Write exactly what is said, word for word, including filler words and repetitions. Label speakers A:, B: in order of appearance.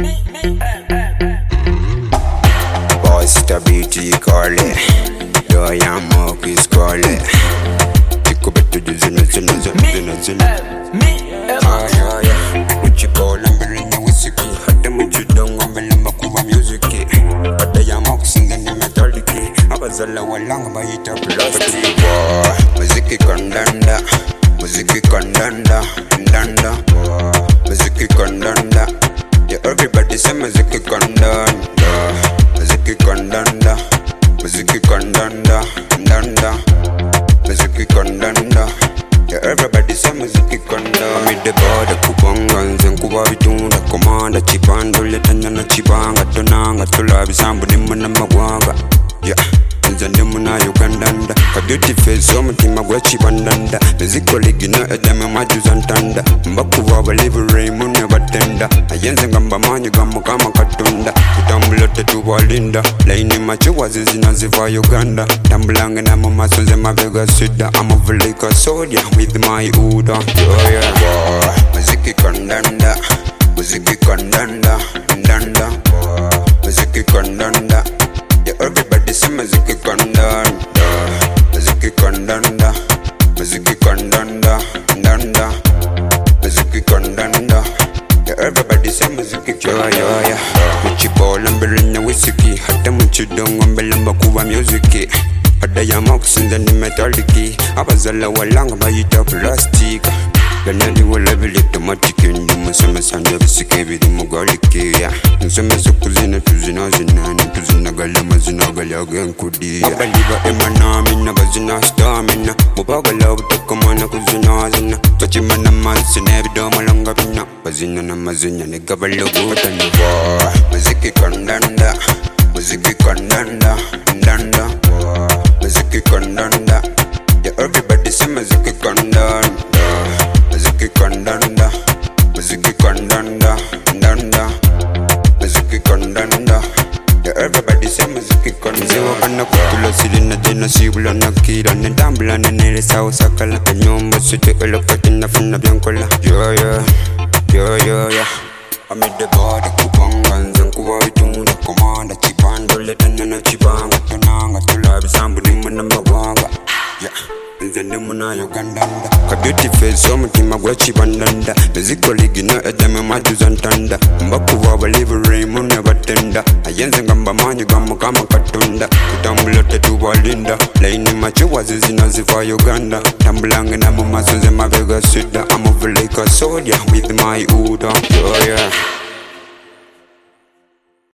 A: Boss the beauty call it. Do I am Moki scroll it. Tick up to the zina zina zina zina. Ah yeah yeah. What you call I'm bringing you whiskey. Had them with you down I'm bringing my music. But I am oxing and the metallic. I was a low long by it up plastic. Music condanda. Music condanda. Condanda. Music condanda. Yeah, everybody say music condanda. Music condanda. Music condanda. Condanda. Music condanda. Yeah, everybody say music condanda. I'm in the border, kupanga, nzenkuba bitunda, komanda, chipando, letanya na chibanga, tonanga, tulabi, sambu, nimana magwanga. Yeah. Nzande muna Ugandanda Ka beauty face omutima gwa chibandanda Miziko ligina edeme majuza ntanda Mbakuwa balivere mune batenda Ayenze ngamba manyi gamu kama katunda Kutambula tetu walinda Laini machuwa zizina ziva Uganda Tambulange na mamaso nze mabega sida I'm a velika sodia with my Uda Oh yeah Muziki kandanda Muziki kandanda Kandanda Muziki kandanda Yeah, everybody say music condanda, music condanda, music condanda, condanda, music condanda. Yeah, everybody say music condanda. Yeah, yeah. Muchi ball and belly whiskey, hata muchi dong and belly bakuwa music. Hada ya mox in the metallic. Abazala walanga ba ita plastic. Ganani wala vile automatic ndi musema sanja bisike bidi mugalike ya musema sokuzina tuzina zinana tuzina galama zina galaga nkudi abaliba emana mina bazina stamina mubagala butokomana kuzina zina tachimana masine bidoma langa bina bazina na mazinya ne gabalo gutani wa muziki kandanda muziki kandanda kandanda muziki kandanda yeah everybody say muziki kandanda Muziki kandanda, muziki kandanda, kandanda, muziki kandanda. Yeah, everybody say muziki kandanda. Zewa kana kutula silina dena sibula nakira Nedambula nenele sao sakala Nyombo sute elokati na fina biankola Yeah, yeah, yeah, yeah, yeah I made the body kupanga Nzenkuwa vitunda komanda Chipando letanya na chibanga Tonanga tulabi sambu nimana mawanga Yeah Nzende muna Ugandanda Ka beauty face omutima gwa chibandanda Miziko ligina edeme majuza ntanda Mbakuwa balivere mune batenda Ayenze ngamba manyi gamu kama katunda Kutambula tetu walinda Laini machuwa zizina ziva Uganda Tambulange na mamaso nze mabega sida I'm a velika sodia with my Uda Oh yeah